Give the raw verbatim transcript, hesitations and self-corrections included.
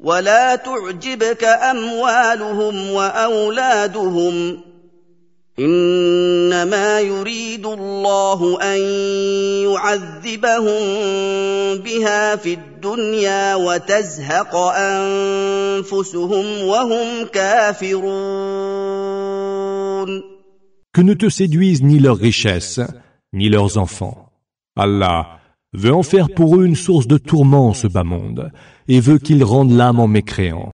ولا تعجبك أموالهم وأولادهم إنما يريد الله أن يعذبهم بها في الدنيا وتزهق أنفسهم وهم كافرون. Que ne te séduisent ni leurs richesses, ni leurs enfants. Allah veut en faire pour eux une source de tourment ce bas monde, et veut qu'ils rendent l'âme en mécréant.